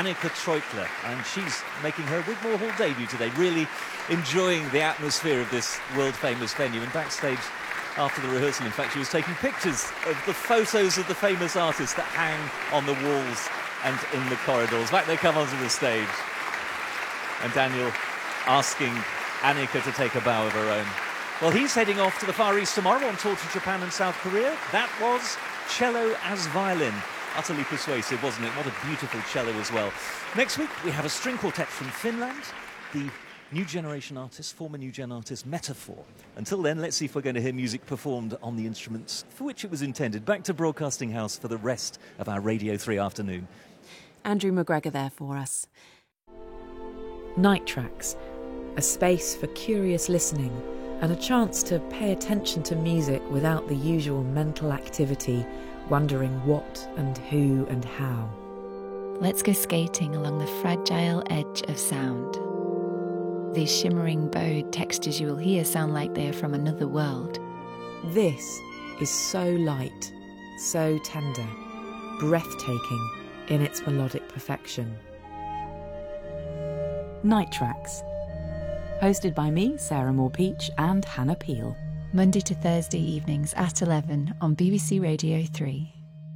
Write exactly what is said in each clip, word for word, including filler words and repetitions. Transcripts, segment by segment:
Annika Treutler, and she's making her Wigmore Hall debut today, really enjoying the atmosphere of this world-famous venue. And backstage, after the rehearsal, in fact, she was taking pictures of the photos of the famous artists that hang on the walls and in the corridors. Back they come onto the stage. And Daniel asking Annika to take a bow of her own. Well, he's heading off to the Far East tomorrow on tour to Japan and South Korea. That was Cello as Violin. Utterly persuasive, wasn't it? What a beautiful cello as well. Next week, we have a string quartet from Finland, the new generation artist, former new gen artist, Metaphor. Until then, let's see if we're going to hear music performed on the instruments for which it was intended. Back to Broadcasting House for the rest of our Radio three afternoon. Andrew McGregor there for us. Night Tracks, a space for curious listening and a chance to pay attention to music without the usual mental activity, wondering what and who and how. Let's go skating along the fragile edge of sound. These shimmering bowed textures you will hear sound like they are from another world. This is so light, so tender, breathtaking in its melodic perfection. Night Tracks, hosted by me, Sarah Moore-Peach, and Hannah Peel. Monday to Thursday evenings at eleven on B B C Radio three.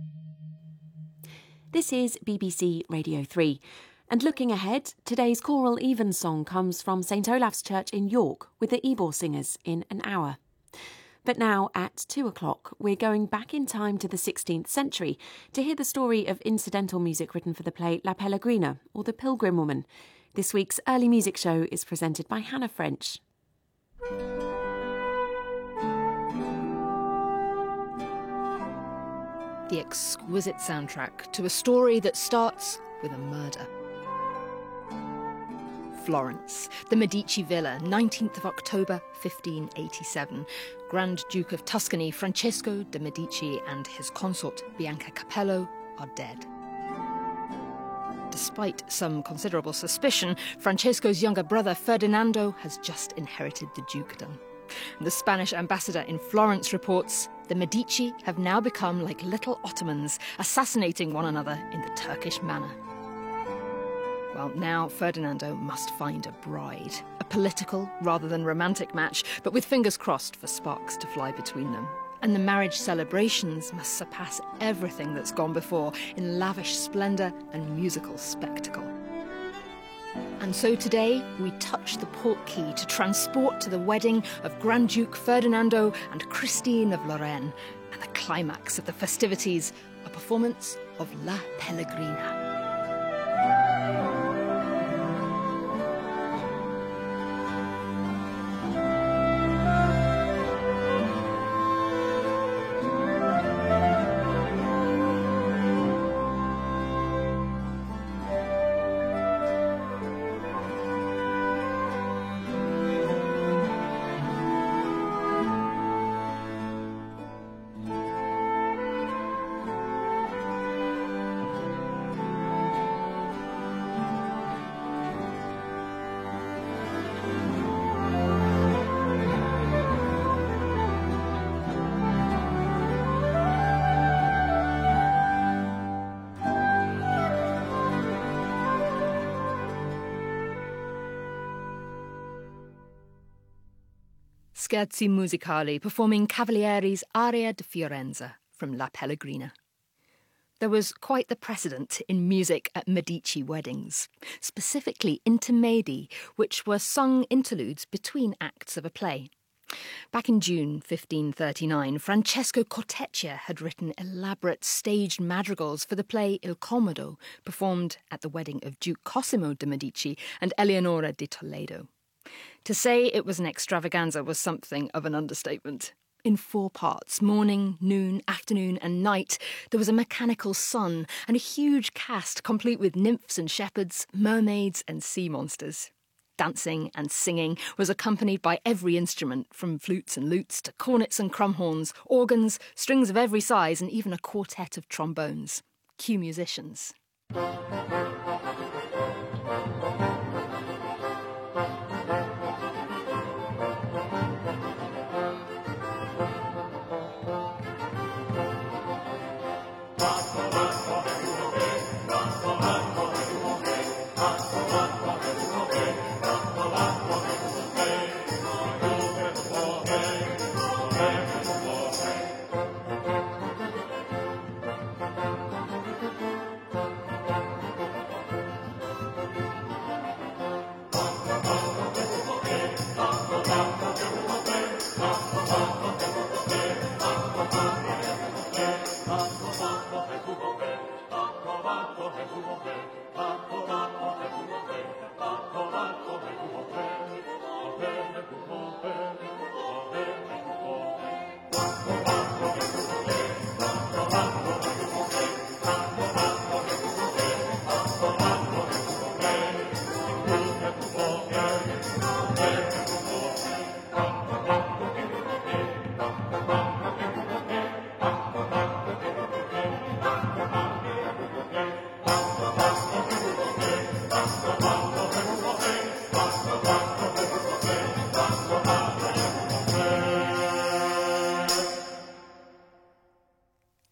This is B B C Radio three. And looking ahead, today's choral evensong comes from St Olaf's Church in York with the Ebor Singers in an hour. But now at two o'clock, we're going back in time to the sixteenth century to hear the story of incidental music written for the play La Pellegrina, or The Pilgrim Woman. This week's early music show is presented by Hannah French. The exquisite soundtrack to a story that starts with a murder. Florence, the Medici Villa, nineteenth of October, fifteen eighty-seven. Grand Duke of Tuscany, Francesco de' Medici, and his consort, Bianca Capello, are dead. Despite some considerable suspicion, Francesco's younger brother, Ferdinando, has just inherited the dukedom. The Spanish ambassador in Florence reports the Medici have now become like little Ottomans, assassinating one another in the Turkish manner. Well, now Ferdinando must find a bride, a political rather than romantic match, but with fingers crossed for sparks to fly between them. And the marriage celebrations must surpass everything that's gone before in lavish splendour and musical spectacle. And so today we touch the port key to transport to the wedding of Grand Duke Ferdinando and Christine of Lorraine, and the climax of the festivities, a performance of La Pellegrina. Scherzi Musicali performing Cavalieri's Aria di Fiorenza from La Pellegrina. There was quite the precedent in music at Medici weddings, specifically intermedi, which were sung interludes between acts of a play. Back in June fifteen thirty-nine, Francesco Corteccia had written elaborate staged madrigals for the play Il Comodo, performed at the wedding of Duke Cosimo de' Medici and Eleonora di Toledo. To say it was an extravaganza was something of an understatement. In four parts, morning, noon, afternoon and night, there was a mechanical sun and a huge cast complete with nymphs and shepherds, mermaids and sea monsters. Dancing and singing was accompanied by every instrument, from flutes and lutes to cornets and crumhorns, organs, strings of every size and even a quartet of trombones. Cue musicians.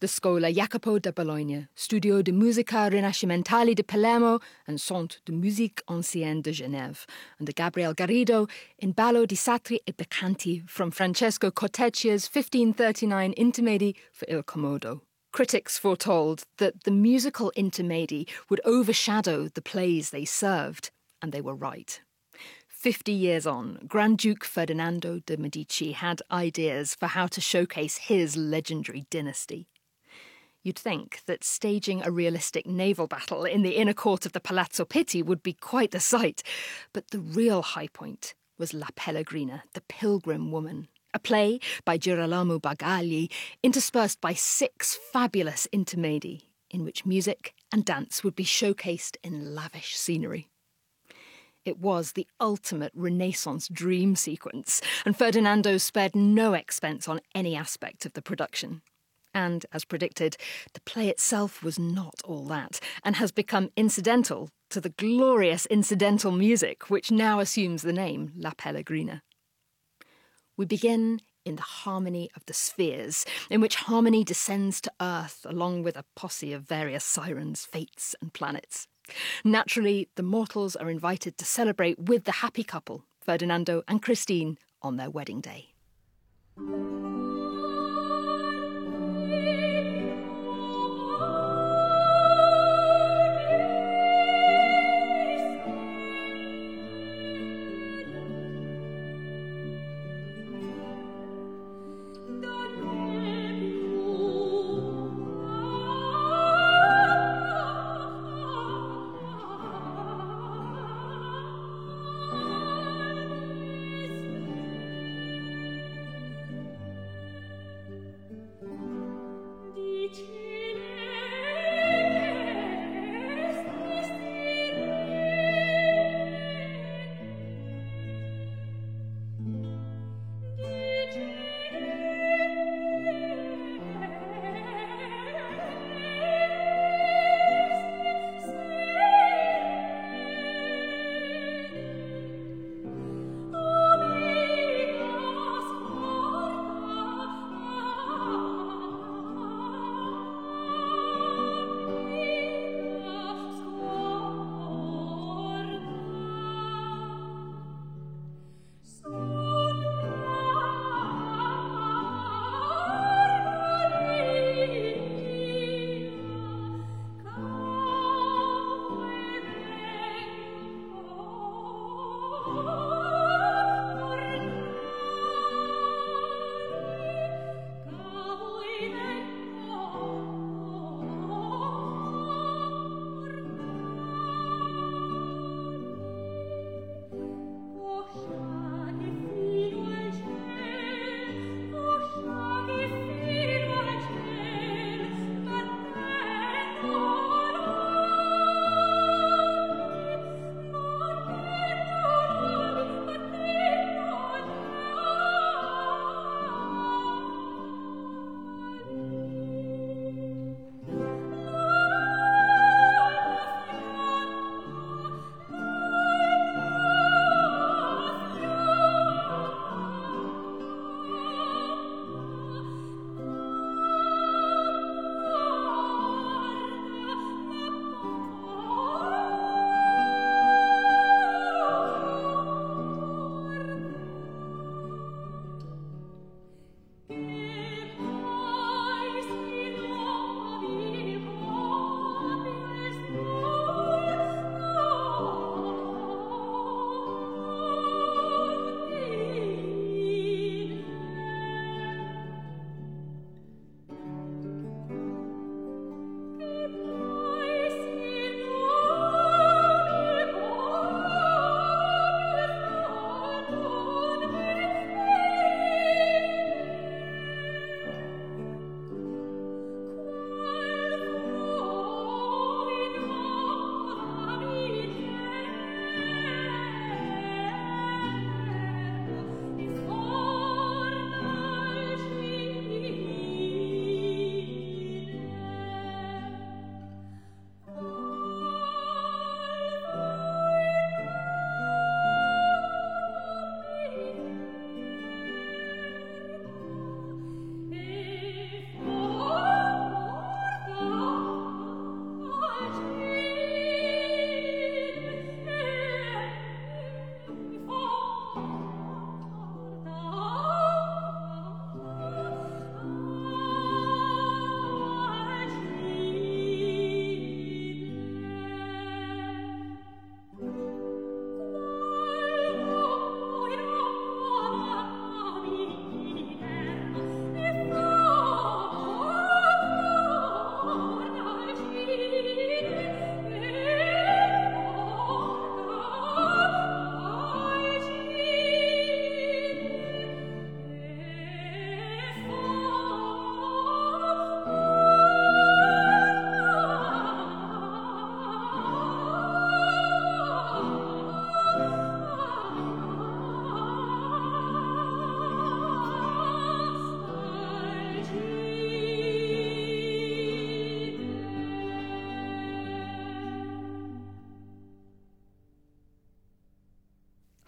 the Scuola Jacopo da Bologna, Studio de Musica Rinascimentale de Palermo and Centre de Musique Ancienne de Genève, under Gabriel Garrido in Ballo di Satri e Beccanti from Francesco Corteccia's fifteen thirty-nine Intermedi for Il Commodo. Critics foretold that the musical intermedi would overshadow the plays they served, and they were right. Fifty years on, Grand Duke Ferdinando de' Medici had ideas for how to showcase his legendary dynasty. You'd think that staging a realistic naval battle in the inner court of the Palazzo Pitti would be quite the sight, but the real high point was La Pellegrina, the Pilgrim Woman, a play by Girolamo Bagagli, interspersed by six fabulous intermedi, in which music and dance would be showcased in lavish scenery. It was the ultimate Renaissance dream sequence, and Ferdinando spared no expense on any aspect of the production. And, as predicted, the play itself was not all that, and has become incidental to the glorious incidental music which now assumes the name La Pellegrina. We begin in the harmony of the spheres, in which harmony descends to earth along with a posse of various sirens, fates and planets. Naturally, the mortals are invited to celebrate with the happy couple, Ferdinando and Christine, on their wedding day.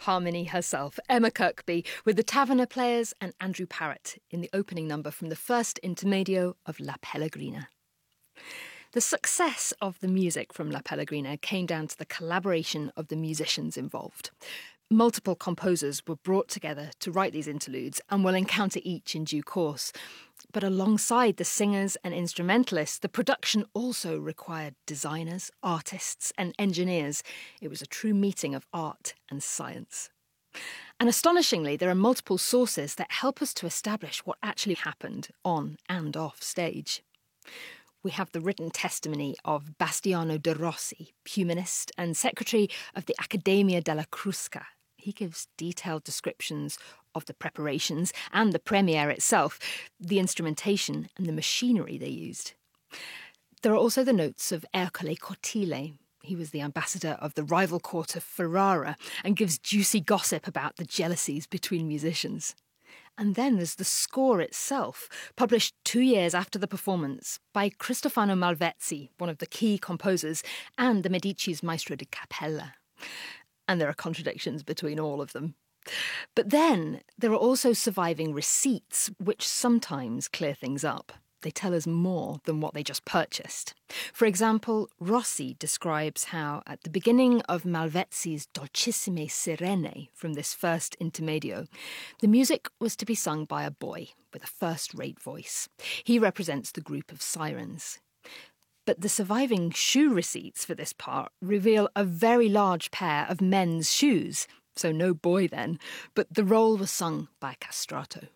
Harmony herself, Emma Kirkby, with the Taverner Players and Andrew Parrott in the opening number from the first intermedio of La Pellegrina. The success of the music from La Pellegrina came down to the collaboration of the musicians involved. Multiple composers were brought together to write these interludes, and we'll encounter each in due course. But alongside the singers and instrumentalists, the production also required designers, artists and engineers. It was a true meeting of art and science. And astonishingly, there are multiple sources that help us to establish what actually happened on and off stage. We have the written testimony of Bastiano de Rossi, humanist and secretary of the Accademia della Crusca. He gives detailed descriptions of the preparations and the premiere itself, the instrumentation and the machinery they used. There are also the notes of Ercole Cortile. He was the ambassador of the rival court of Ferrara and gives juicy gossip about the jealousies between musicians. And then there's the score itself, published two years after the performance by Cristofano Malvezzi, one of the key composers, and the Medici's Maestro di Cappella. And there are contradictions between all of them. But then there are also surviving receipts, which sometimes clear things up. They tell us more than what they just purchased. For example, Rossi describes how, at the beginning of Malvezzi's Dolcissime Sirene from this first intermedio, the music was to be sung by a boy with a first-rate voice. He represents the group of sirens. But the surviving shoe receipts for this part reveal a very large pair of men's shoes, so no boy then, but the role was sung by a castrato.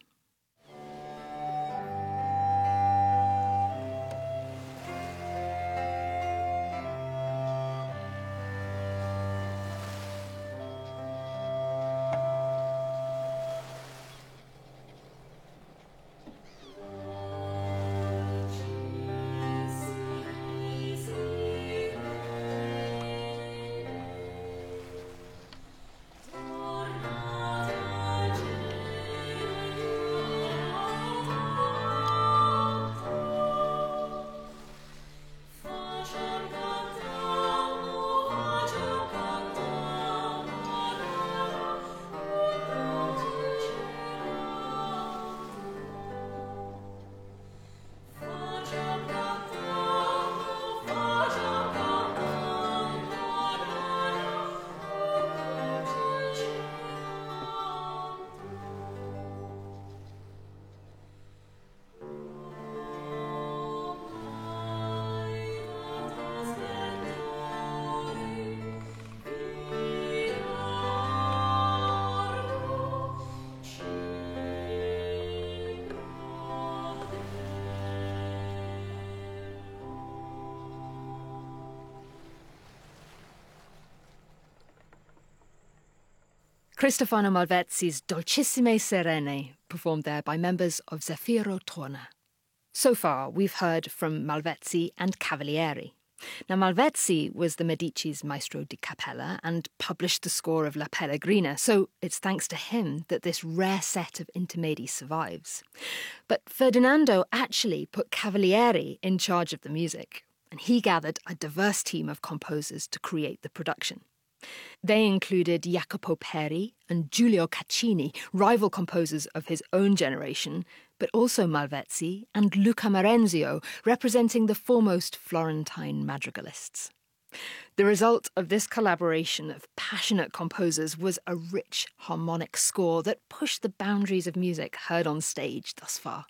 Cristofano Malvezzi's Dolcissime Sirene, performed there by members of Zeffiro Torna. So far, we've heard from Malvezzi and Cavalieri. Now, Malvezzi was the Medici's Maestro di Cappella and published the score of La Pellegrina, so it's thanks to him that this rare set of intermedi survives. But Ferdinando actually put Cavalieri in charge of the music, and he gathered a diverse team of composers to create the production. They included Jacopo Peri and Giulio Caccini, rival composers of his own generation, but also Malvezzi and Luca Marenzio, representing the foremost Florentine madrigalists. The result of this collaboration of passionate composers was a rich harmonic score that pushed the boundaries of music heard on stage thus far.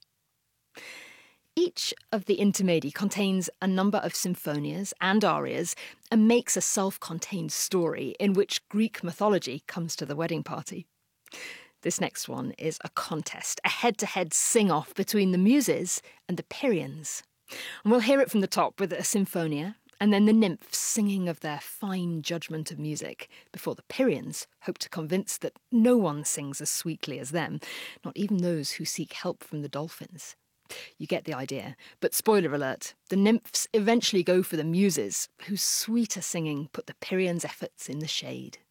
Each of the intermedi contains a number of symphonias and arias and makes a self-contained story in which Greek mythology comes to the wedding party. This next one is a contest, a head-to-head sing-off between the Muses and the Pyrrhians. And we'll hear it from the top with a symphonia, and then the nymphs singing of their fine judgment of music, before the Pyrrhians hope to convince that no one sings as sweetly as them, not even those who seek help from the dolphins. You get the idea. But spoiler alert, the nymphs eventually go for the Muses, whose sweeter singing put the Pyrrhians' efforts in the shade.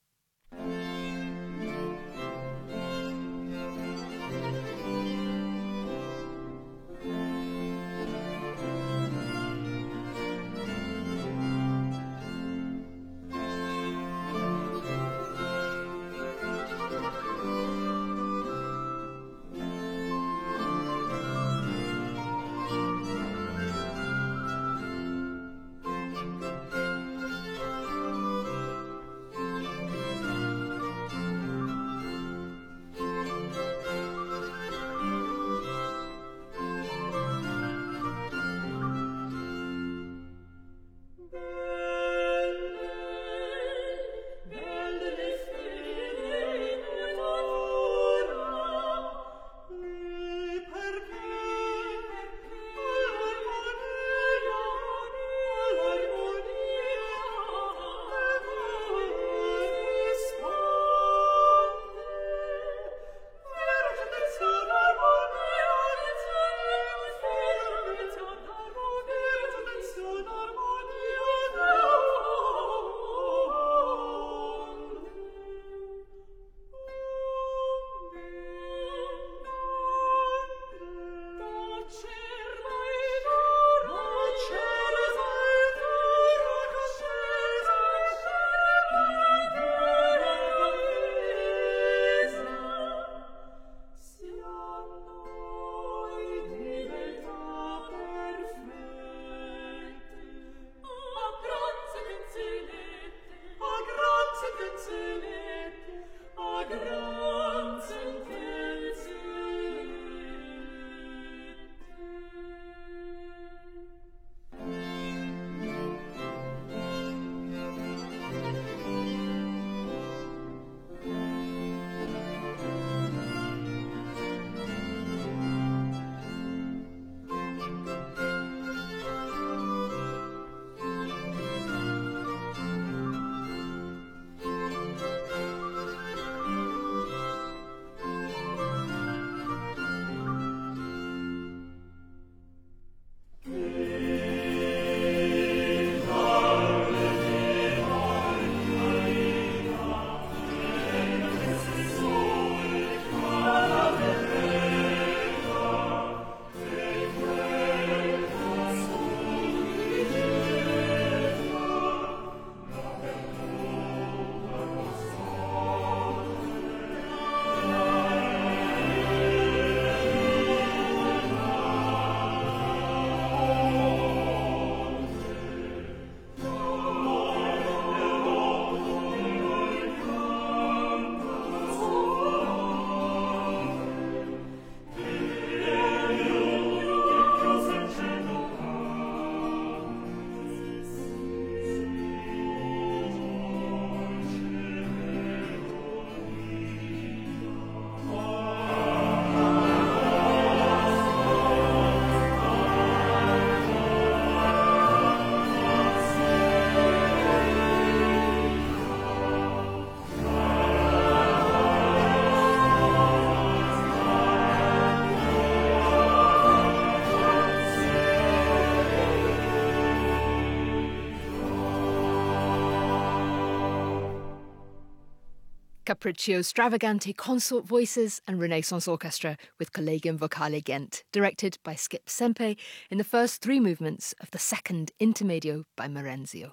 Capriccio Stravagante Consort Voices and Renaissance Orchestra with Collegium Vocale Ghent, directed by Skip Sempe in the first three movements of the second Intermedio by Marenzio.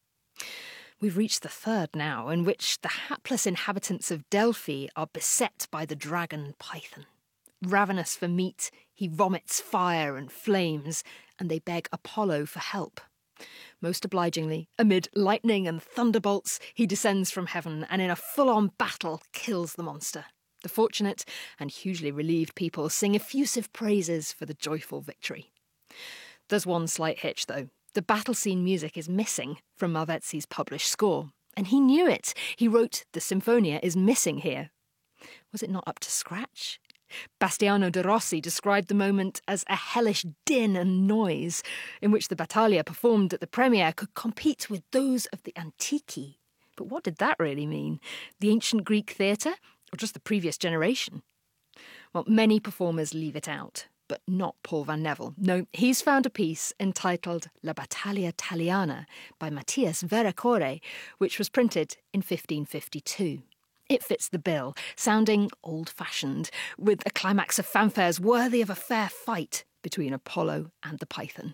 We've reached the third now, in which the hapless inhabitants of Delphi are beset by the dragon Python. Ravenous for meat, he vomits fire and flames, and they beg Apollo for help. Most obligingly, amid lightning and thunderbolts, he descends from heaven and in a full-on battle kills the monster. The fortunate and hugely relieved people sing effusive praises for the joyful victory. There's one slight hitch, though. The battle scene music is missing from Malvezzi's published score. And he knew it. He wrote, "The Sinfonia is missing here." Was it not up to scratch? Bastiano de Rossi described the moment as a hellish din and noise, in which the battaglia performed at the premiere could compete with those of the Antichi. But what did that really mean? The ancient Greek theatre, or just the previous generation? Well, many performers leave it out, but not Paul Van Neville. No, he's found a piece entitled La Battaglia Italiana by Matthias Verracore, which was printed in fifteen fifty-two. It fits the bill, sounding old-fashioned, with a climax of fanfares worthy of a fair fight between Apollo and the Python.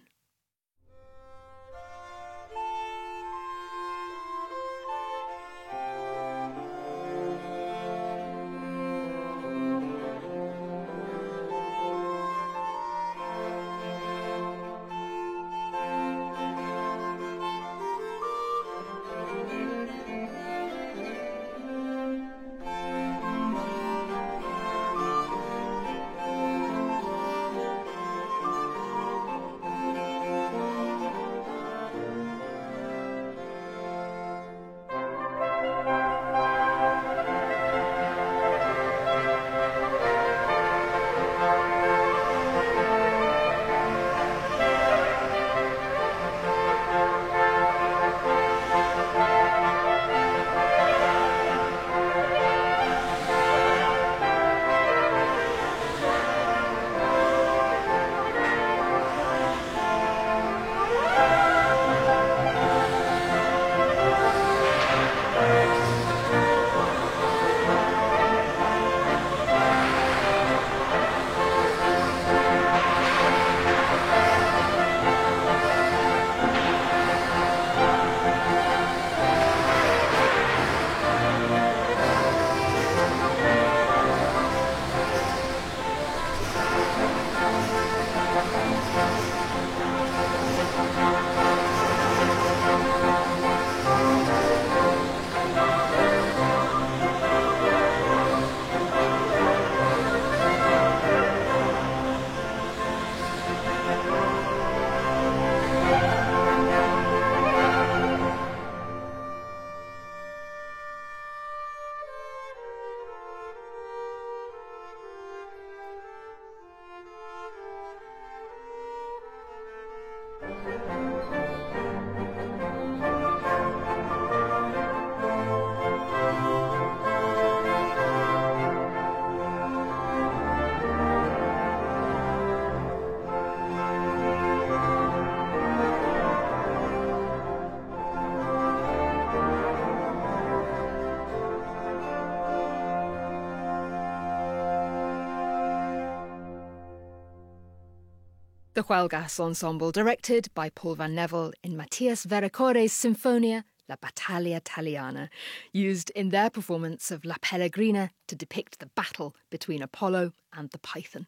The Huelgas Ensemble, directed by Paul van Nevel in Matthias Verrecorre's Sinfonia La Battaglia Italiana, used in their performance of La Pellegrina to depict the battle between Apollo and the Python.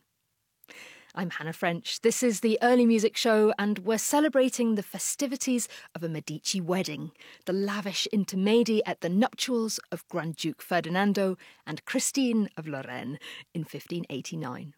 I'm Hannah French. This is the Early Music Show, and we're celebrating the festivities of a Medici wedding, the lavish intermedi at the nuptials of Grand Duke Ferdinando and Christine of Lorraine in fifteen eighty-nine.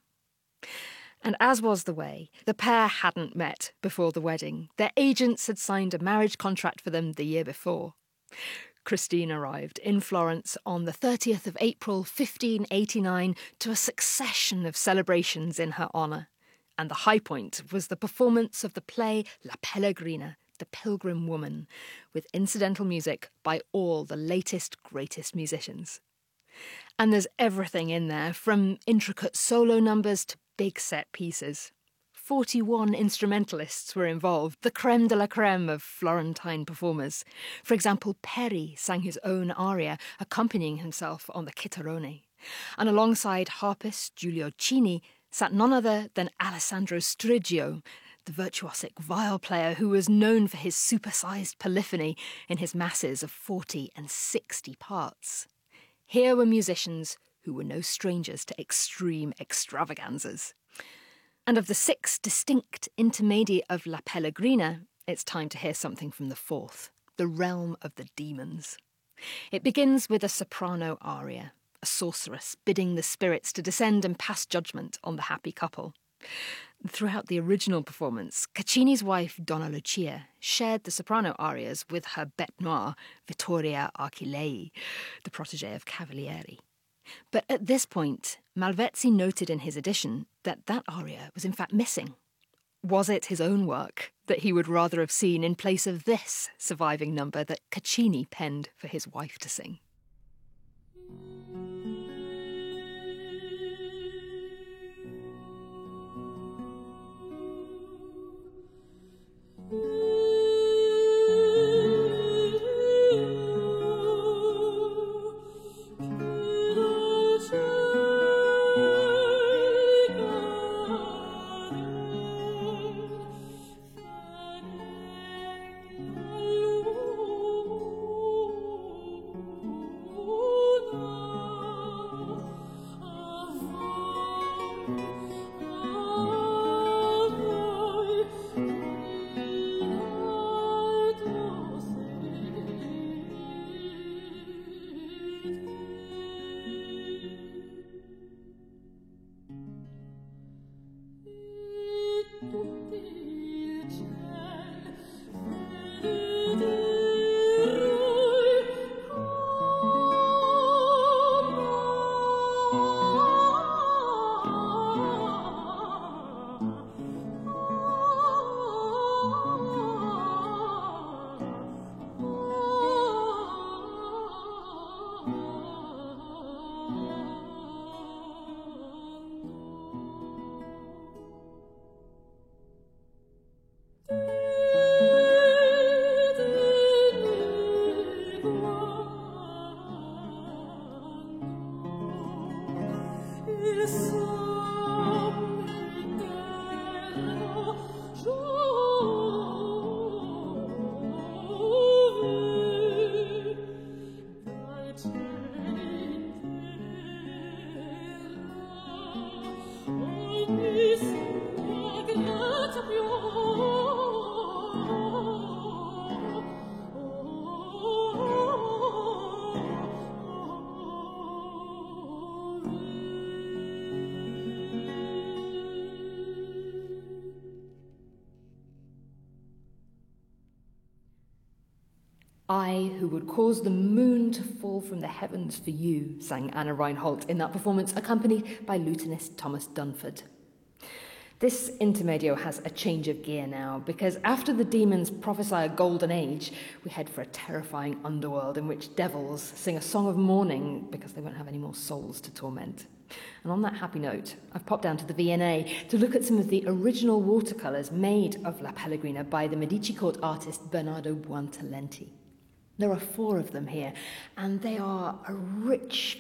And as was the way, the pair hadn't met before the wedding. Their agents had signed a marriage contract for them the year before. Christine arrived in Florence on the thirtieth of April fifteen eighty-nine to a succession of celebrations in her honour. And the high point was the performance of the play La Pellegrina, The Pilgrim Woman, with incidental music by all the latest, greatest musicians. And there's everything in there, from intricate solo numbers to big set pieces. forty-one instrumentalists were involved, the creme de la creme of Florentine performers. For example, Peri sang his own aria, accompanying himself on the chitarrone. And alongside harpist Giulio Cini sat none other than Alessandro Striggio, the virtuosic viol player who was known for his supersized polyphony in his masses of forty and sixty parts. Here were musicians who were no strangers to extreme extravaganzas. And of the six distinct intermedi of La Pellegrina, it's time to hear something from the fourth, the realm of the demons. It begins with a soprano aria, a sorceress bidding the spirits to descend and pass judgment on the happy couple. Throughout the original performance, Caccini's wife, Donna Lucia, shared the soprano arias with her bête noire, Vittoria Archilei, the protégée of Cavalieri. But at this point, Malvezzi noted in his edition that that aria was in fact missing. Was it his own work that he would rather have seen in place of this surviving number that Caccini penned for his wife to sing? I, who would cause the moon to fall from the heavens for you, sang Anna Reinhold in that performance, accompanied by lutenist Thomas Dunford. This intermedio has a change of gear now, because after the demons prophesy a golden age, we head for a terrifying underworld in which devils sing a song of mourning because they won't have any more souls to torment. And on that happy note, I've popped down to the V N A to look at some of the original watercolours made of La Pellegrina by the Medici court artist Bernardo Buontalenti. There are four of them here, and they are a rich,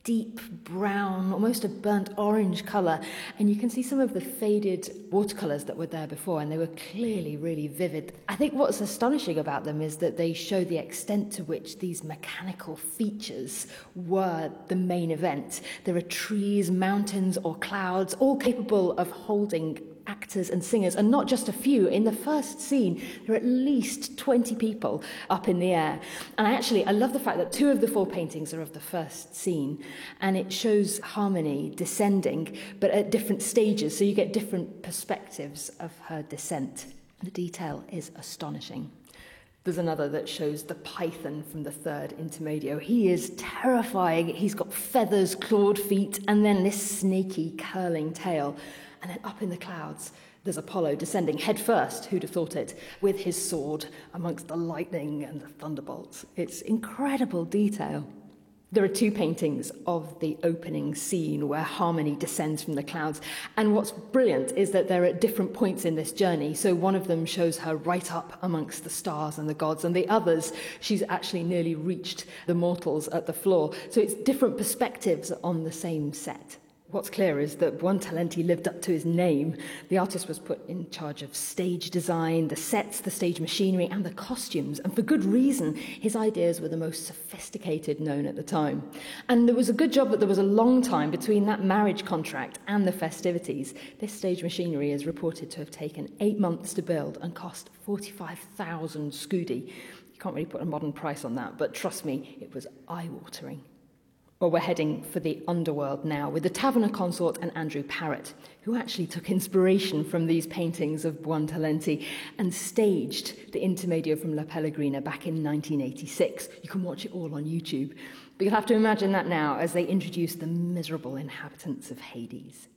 deep brown, almost a burnt orange colour, and you can see some of the faded watercolours that were there before, and they were clearly really vivid. I think what's astonishing about them is that they show the extent to which these mechanical features were the main event. There are trees, mountains or clouds, all capable of holding actors and singers, and not just a few. In the first scene, there are at least twenty people up in the air. And I actually, I love the fact that two of the four paintings are of the first scene, and it shows Harmony descending, but at different stages, so you get different perspectives of her descent. The detail is astonishing. There's another that shows the python from the third intermedio. He is terrifying. He's got feathers, clawed feet, and then this snaky, curling tail. And then up in the clouds, there's Apollo descending head first, who'd have thought it, with his sword amongst the lightning and the thunderbolts. It's incredible detail. There are two paintings of the opening scene where Harmony descends from the clouds. And what's brilliant is that they're at different points in this journey. So one of them shows her right up amongst the stars and the gods, and the others, she's actually nearly reached the mortals at the floor. So it's different perspectives on the same set. What's clear is that Buontalenti lived up to his name. The artist was put in charge of stage design, the sets, the stage machinery, and the costumes. And for good reason, his ideas were the most sophisticated known at the time. And there was a good job that there was a long time between that marriage contract and the festivities. This stage machinery is reported to have taken eight months to build and cost forty-five thousand scudi. You can't really put a modern price on that, but trust me, it was eye-watering. Well, we're heading for the underworld now with the Taverner Consort and Andrew Parrott, who actually took inspiration from these paintings of Buontalenti and staged the Intermedio from La Pellegrina back in nineteen eighty-six. You can watch it all on YouTube. But you'll have to imagine that now as they introduce the miserable inhabitants of Hades.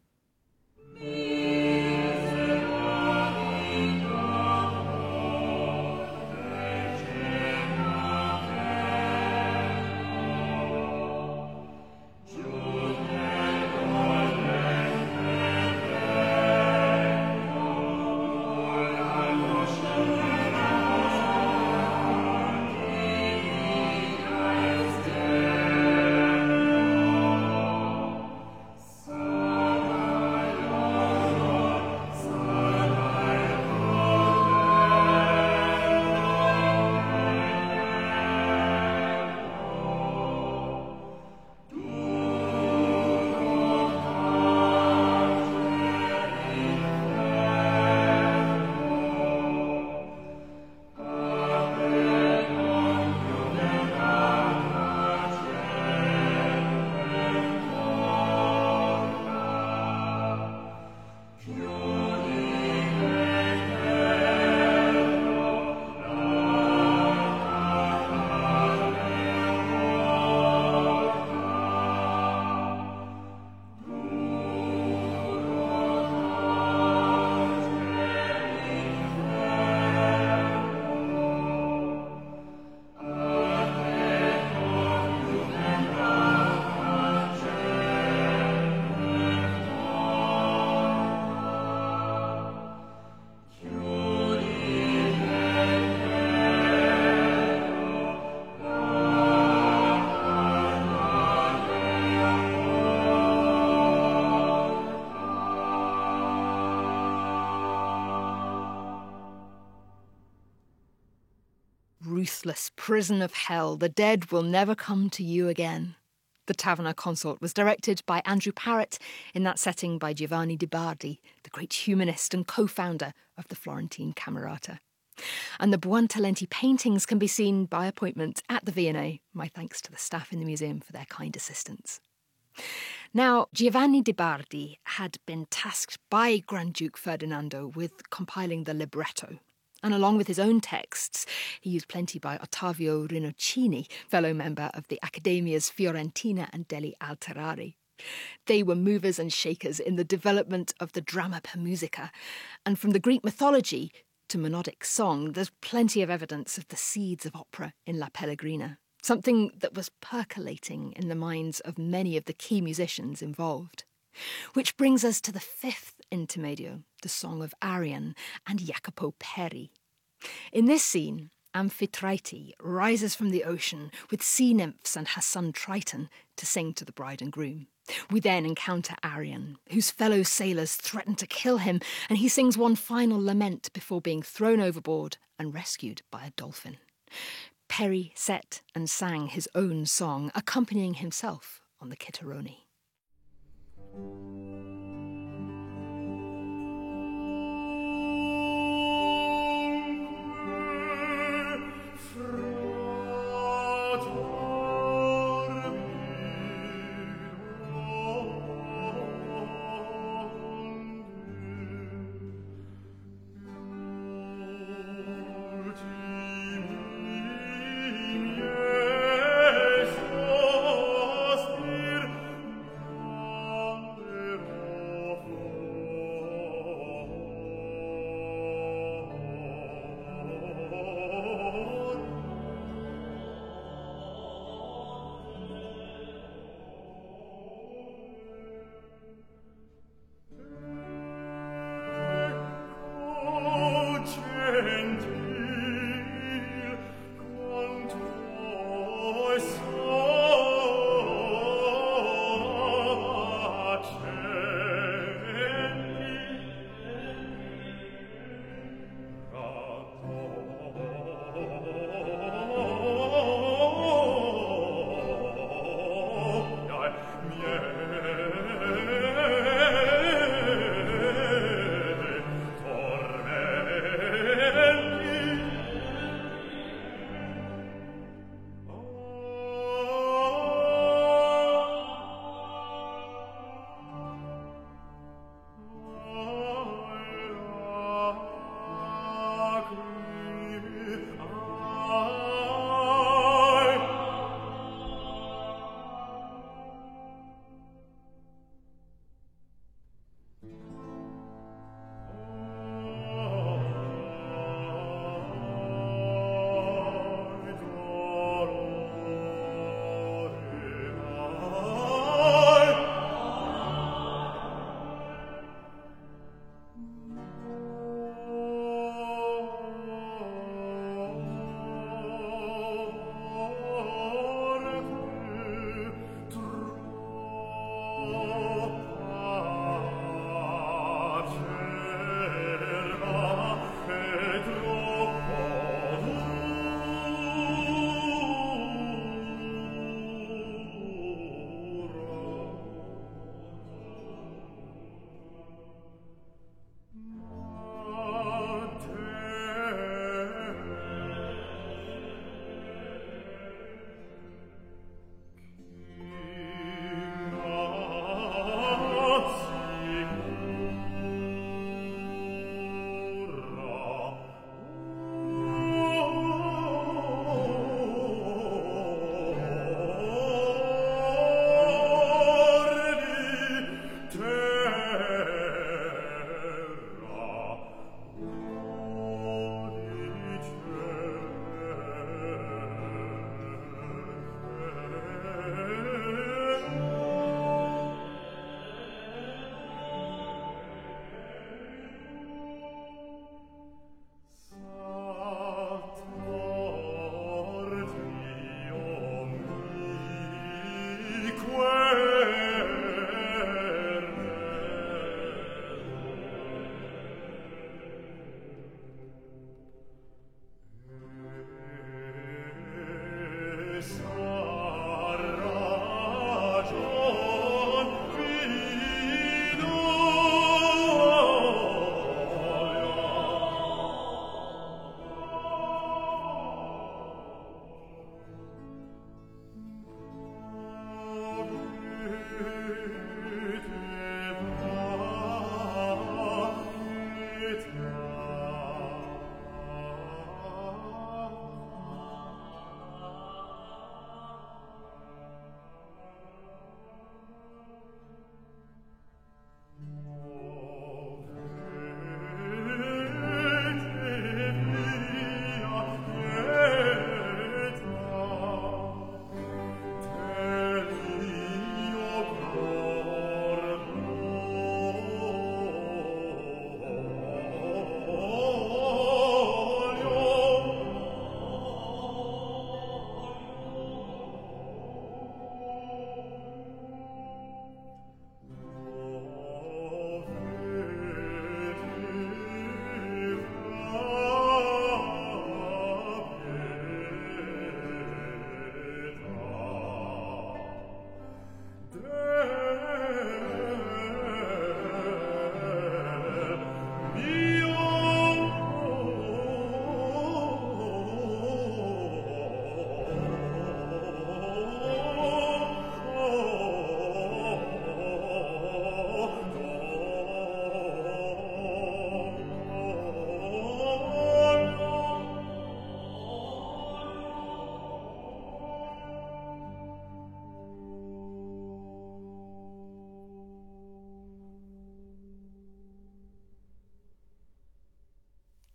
Ruthless prison of hell, the dead will never come to you again. The Taverner Consort was directed by Andrew Parrott, in that setting by Giovanni de Bardi, the great humanist and co-founder of the Florentine Camerata. And the Buontalenti paintings can be seen by appointment at the V and A. My thanks to the staff in the museum for their kind assistance. Now, Giovanni de Bardi had been tasked by Grand Duke Ferdinando with compiling the libretto. And along with his own texts, he used plenty by Ottavio Rinuccini, fellow member of the Accademia's Fiorentina and degli Alterari. They were movers and shakers in the development of the drama per musica. And from the Greek mythology to monodic song, there's plenty of evidence of the seeds of opera in La Pellegrina, something that was percolating in the minds of many of the key musicians involved. Which brings us to the fifth intermedio, the Song of Arion and Jacopo Peri. In this scene, Amphitrite rises from the ocean with sea nymphs and her son Triton to sing to the bride and groom. We then encounter Arion, whose fellow sailors threaten to kill him, and he sings one final lament before being thrown overboard and rescued by a dolphin. Peri set and sang his own song, accompanying himself on the Kitteroni. Oh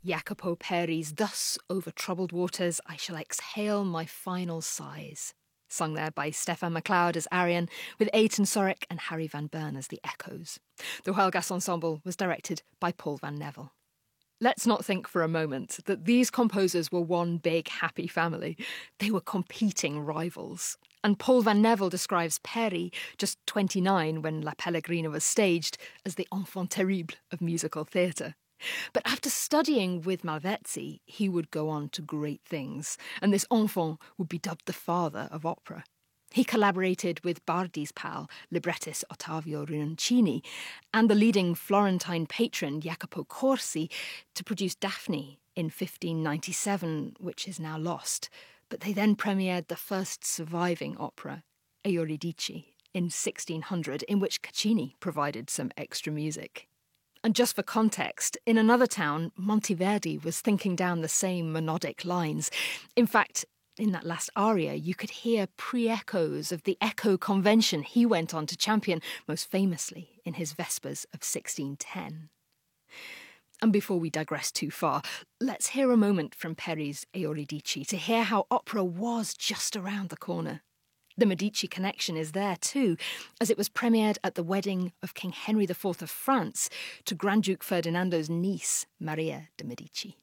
Jacopo Peri's Thus Over Troubled Waters I Shall Exhale My Final Sighs, sung there by Stefan MacLeod as Arion, with Eitan Sorek and Harry Van Bern as the echoes. The Huelgas Ensemble was directed by Paul Van Nevel. Let's not think for a moment that these composers were one big happy family. They were competing rivals. And Paul Van Nevel describes Peri, just twenty-nine when La Pellegrina was staged, as the enfant terrible of musical theatre. But after studying with Malvezzi, he would go on to great things, and this enfant would be dubbed the father of opera. He collaborated with Bardi's pal, librettist Ottavio Rinuccini, and the leading Florentine patron Jacopo Corsi to produce Daphne in fifteen ninety-seven, which is now lost. But they then premiered the first surviving opera, Euridice, in sixteen hundred, in which Caccini provided some extra music. And just for context, in another town, Monteverdi was thinking down the same monodic lines. In fact, in that last aria, you could hear pre-echoes of the echo convention he went on to champion, most famously in his Vespers of sixteen ten. And before we digress too far, let's hear a moment from Peri's Euridice to hear how opera was just around the corner. The Medici connection is there too, as it was premiered at the wedding of King Henry the Fourth of France to Grand Duke Ferdinando's niece, Maria de' Medici.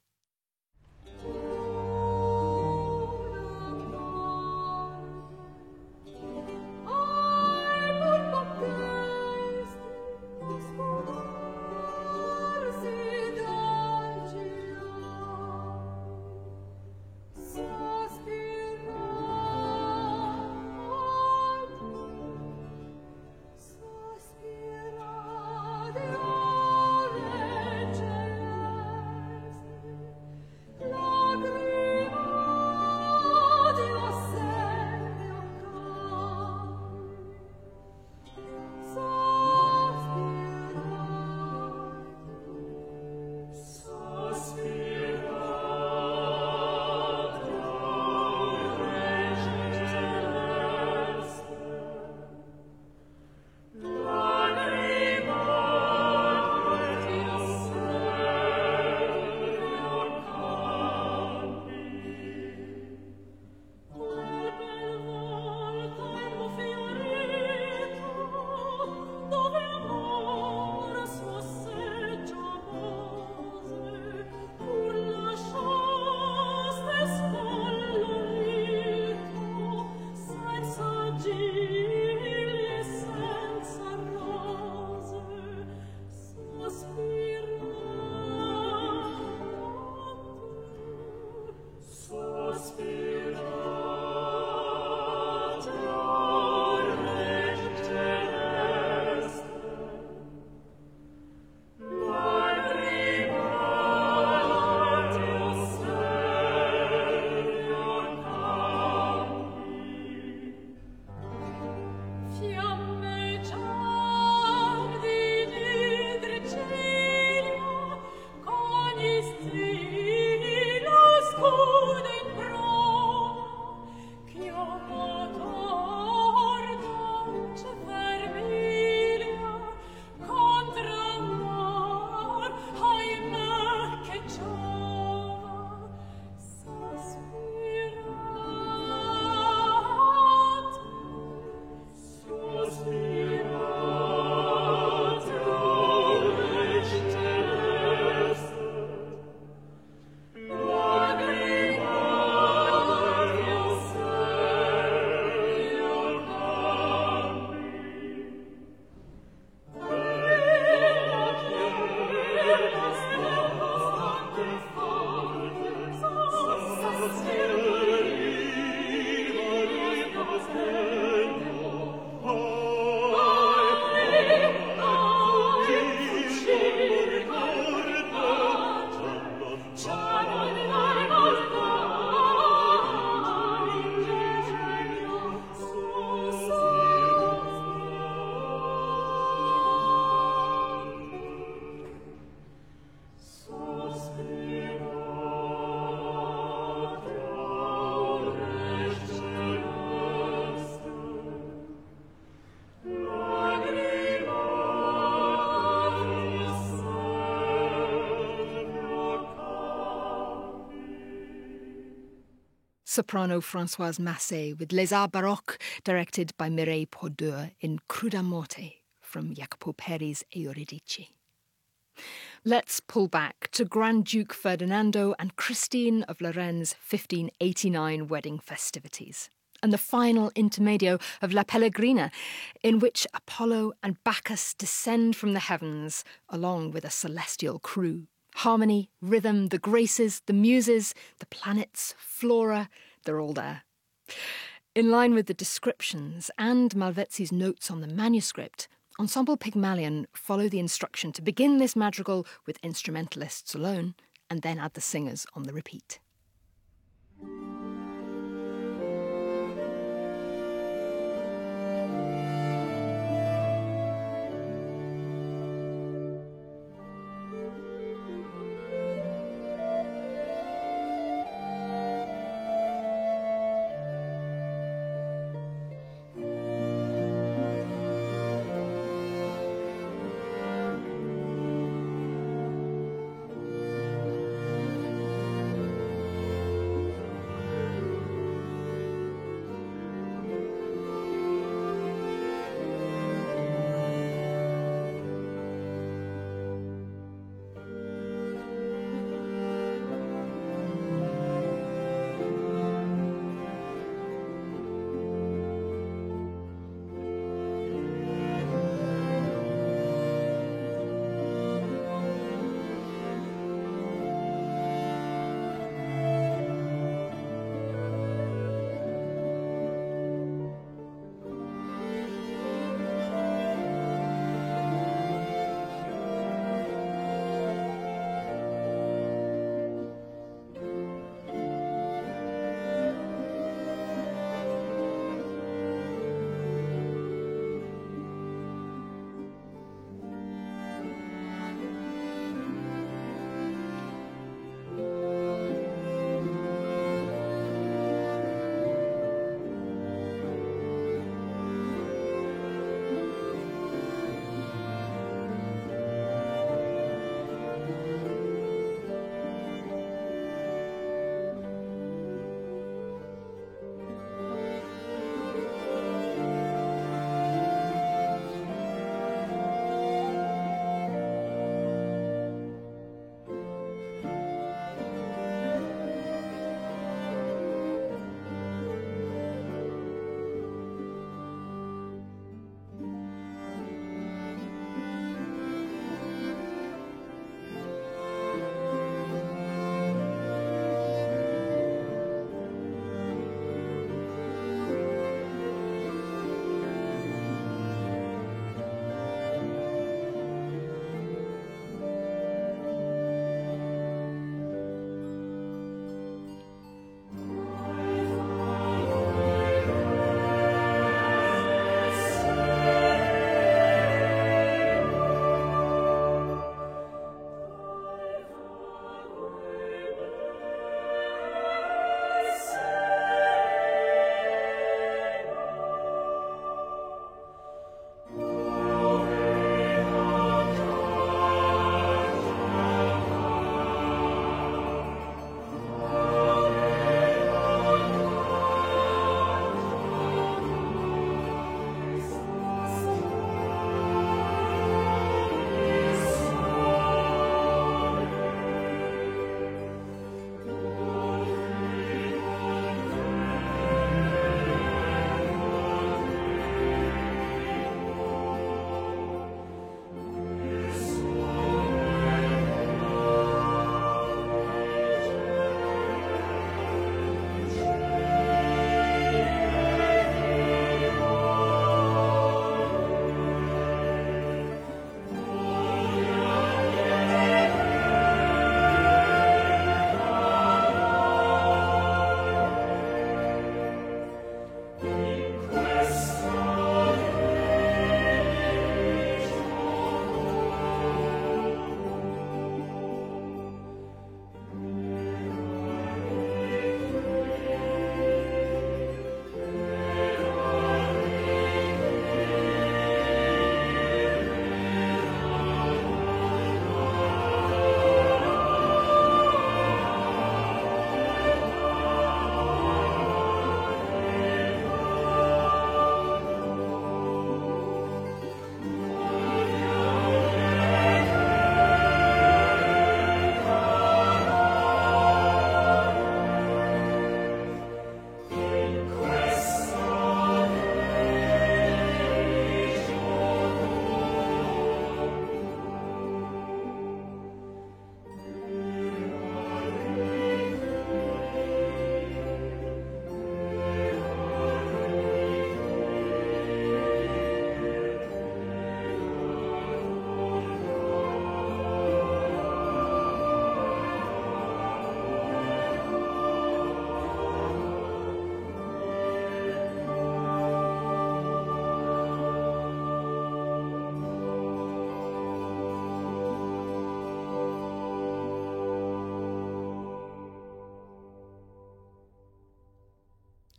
soprano Françoise Massé with Les Arts Baroques, directed by Mireille Prodeur in Cruda Morte from Jacopo Peri's Euridice. Let's pull back to Grand Duke Ferdinando and Christine of Lorraine's fifteen eighty-nine wedding festivities, and the final intermedio of La Pellegrina, in which Apollo and Bacchus descend from the heavens along with a celestial crew. Harmony, rhythm, the graces, the muses, the planets, flora, they're all there. In line with the descriptions and Malvezzi's notes on the manuscript, Ensemble Pygmalion follow the instruction to begin this madrigal with instrumentalists alone and then add the singers on the repeat.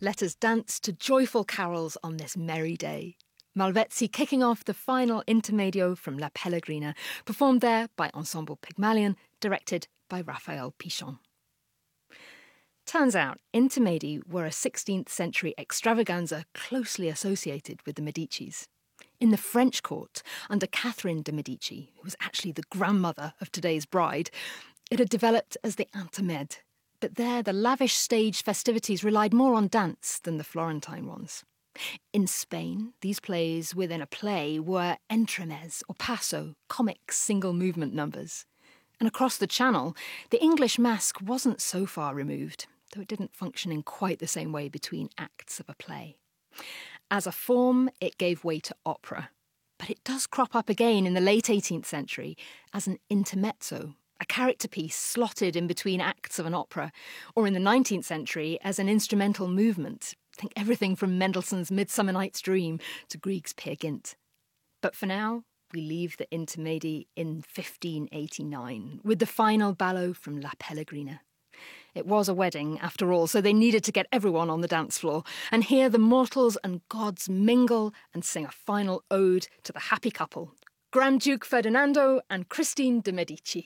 Let us dance to joyful carols on this merry day. Malvezzi kicking off the final intermedio from La Pellegrina, performed there by Ensemble Pygmalion, directed by Raphael Pichon. Turns out, intermedi were a sixteenth century extravaganza closely associated with the Medicis. In the French court, under Catherine de' Medici, who was actually the grandmother of today's bride, it had developed as the intermède. But there, the lavish stage festivities relied more on dance than the Florentine ones. In Spain, these plays within a play were entremets or passo, comic single-movement numbers. And across the Channel, the English masque wasn't so far removed, though it didn't function in quite the same way between acts of a play. As a form, it gave way to opera, but it does crop up again in the late eighteenth century as an intermezzo, a character piece slotted in between acts of an opera, or in the nineteenth century as an instrumental movement. Think everything from Mendelssohn's Midsummer Night's Dream to Grieg's Peer Gynt. But for now, we leave the intermedi in fifteen eighty-nine with the final ballo from La Pellegrina. It was a wedding, after all, so they needed to get everyone on the dance floor, and here the mortals and gods mingle and sing a final ode to the happy couple, Grand Duke Ferdinando and Christine de' Medici.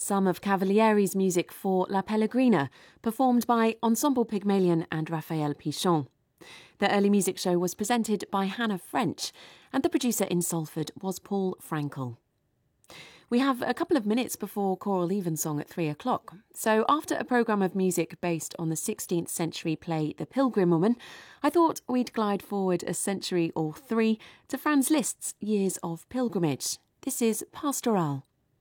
some of Cavalieri's music for La Pellegrina, performed by Ensemble Pygmalion and Raphael Pichon. The early music show was presented by Hannah French, and the producer in Salford was Paul Frankel. We have a couple of minutes before choral evensong at three o'clock. So after a programme of music based on the sixteenth century play The Pilgrim Woman, I thought we'd glide forward a century or three to Franz Liszt's Years of Pilgrimage. This is Pastoral.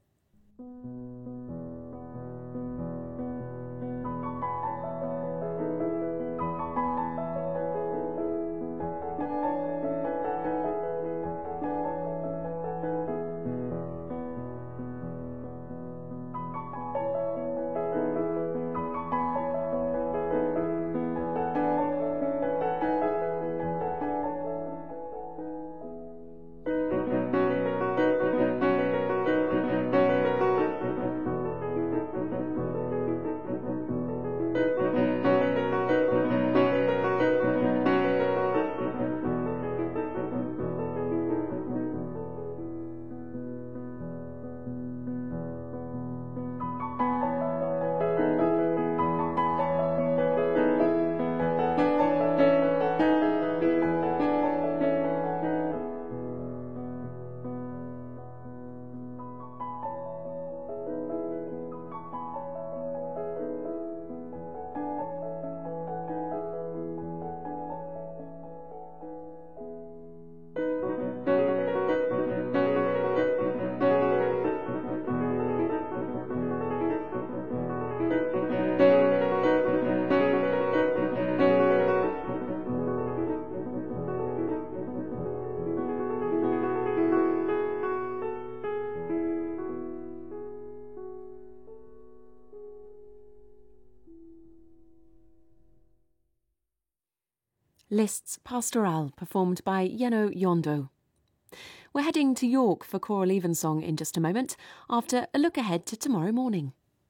Liszt's Pastoral, performed by Jenno Jondo. We're heading to York for choral evensong in just a moment, after a look ahead to tomorrow morning.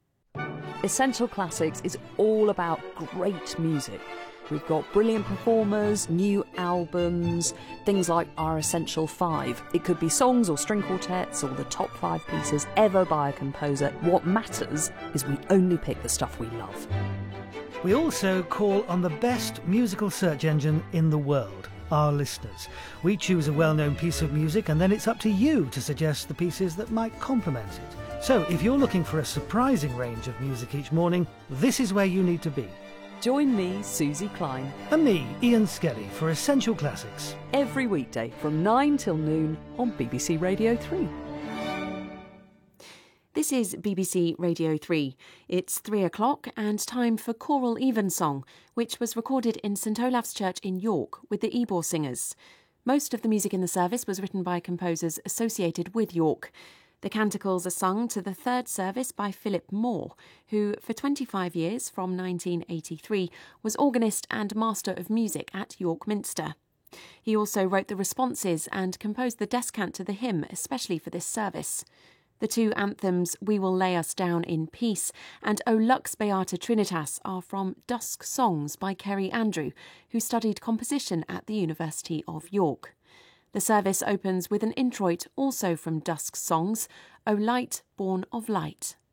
Essential Classics is all about great music. We've got brilliant performers, new albums, things like our Essential Five. It could be songs or string quartets or the top five pieces ever by a composer. What matters is we only pick the stuff we love. We also call on the best musical search engine in the world, our listeners. We choose a well-known piece of music and then it's up to you to suggest the pieces that might complement it. So if you're looking for a surprising range of music each morning, this is where you need to be. Join me, Susie Klein, And me, Ian Skelly, for Essential Classics. every weekday from nine till noon on B B C Radio three. This is B B C Radio three. It's three o'clock and time for Choral Evensong, which was recorded in St Olaf's Church in York with the Ebor Singers. Most of the music in the service was written by composers associated with York. The canticles are sung to the third service by Philip Moore, who for twenty-five years, from nineteen eighty-three, was organist and master of music at York Minster. He also wrote the responses and composed the descant to the hymn, especially for this service. The two anthems, We Will Lay Us Down in Peace and O Lux Beata Trinitas, are from Dusk Songs by Kerry Andrew, who studied composition at the University of York. The service opens with an introit also from Dusk Songs, O Light Born of Light.